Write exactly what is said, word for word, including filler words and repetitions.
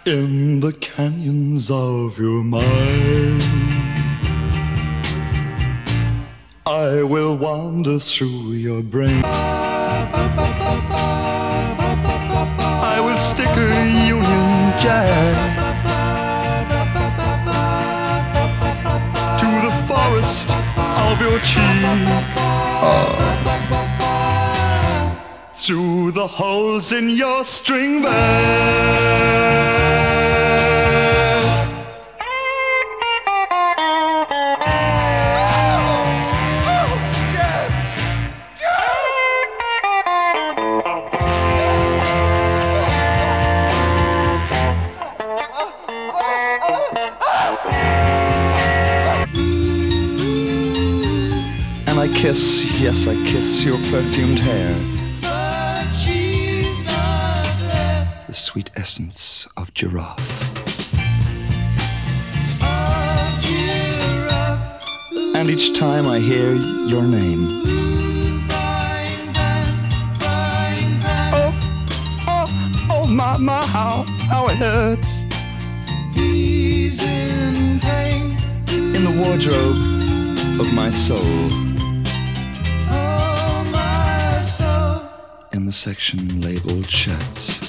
in the canyons of your mind. I will wander through your brain. I will stick a Union Jack to the forest of your cheek. Oh. Through the holes in your string bag. And I kiss, yes, I kiss your perfumed hair. The sweet essence of giraffe. And each time I hear your name, oh, oh, oh, my, my, how, how it hurts. He's in pain. In the wardrobe of my soul. Oh, my soul. In the section labeled shirts.